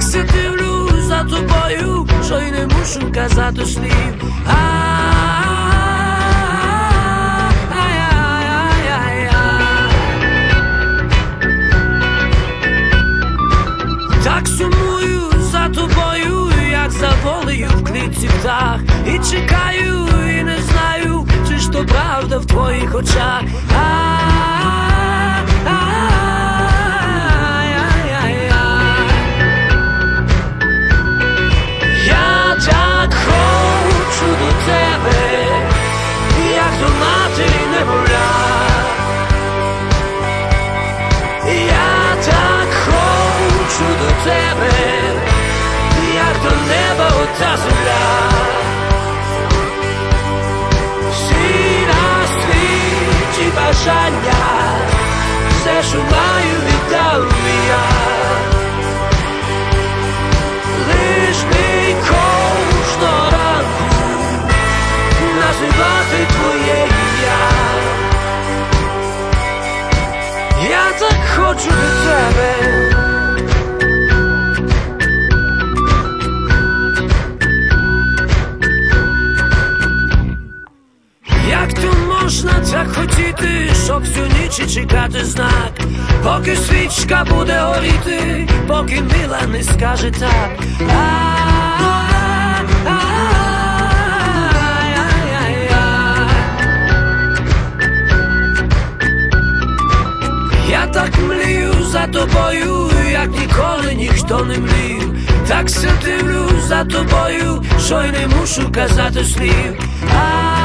Так се дивлюсь за тобою, що й не мушу казати слів. Так сумую за тобою, як за волею в клітці птах. І чекаю, і не знаю, чи ж то правда в твоїх очах. Я так хочу до тебе, як до матері немовля. Я так хочу до тебе, як до неба ота земля. Всі на світі бажання, все, що маю, віддав я. Лиш мій кожного ранку називати твоє ім'я. Я так хочу до тебе. Як то можна так хотіти, щоб всю ніч чекати знак, поки свічка буде горіти, поки мила не скаже так. Я так млію за тобою, як ніколи ніхто не млів. Так се дивлюсь за тобою, що й не мушу казати слів.